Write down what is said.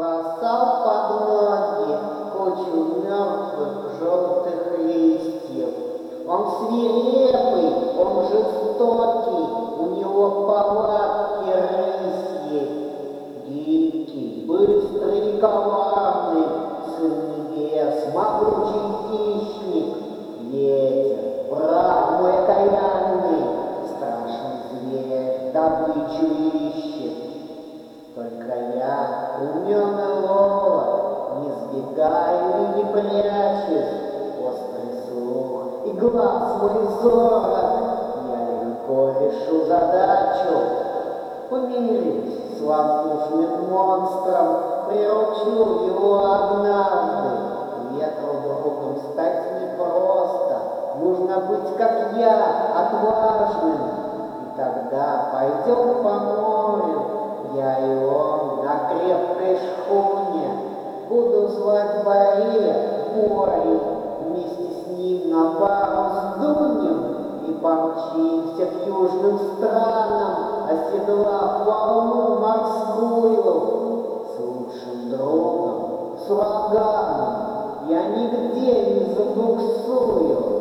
Бросал под ноги кучу мертвых желтых листьев. Он свирепый, он жестокий, у него повадки рысьи. Дикий, быстрый и коварный, сын небес, могучий хищник, ветер, враг мой окаянный, страшный зверь, добычу ищет. Только я умен и ловок, не сбегаю и не прячусь, острый слух и глаз мой зорок, я легко решу задачу. Помирюсь с воздушным монстром, приручу его однажды. Ветру другом стать непросто, нужно быть, как я, отважным. И тогда пойдем по морю, я и он на крепкой шхуне. Буду звать Боре Борей, вместе с ним на парус дунем и помчимся к южным странам, оседлав волну морскую. С лучшим другом, с ураганом я нигде не забуксую.